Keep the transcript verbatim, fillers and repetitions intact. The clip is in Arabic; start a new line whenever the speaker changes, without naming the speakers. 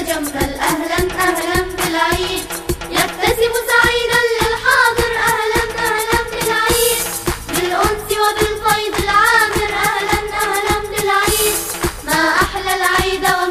تجمل أهلا أهلا بالعيد، يبتسم سعيدا للحاضر أهلا أهلا بالعيد، بالأنس وبالفيض العامر أهلا أهلا بالعيد، ما أحلى العيد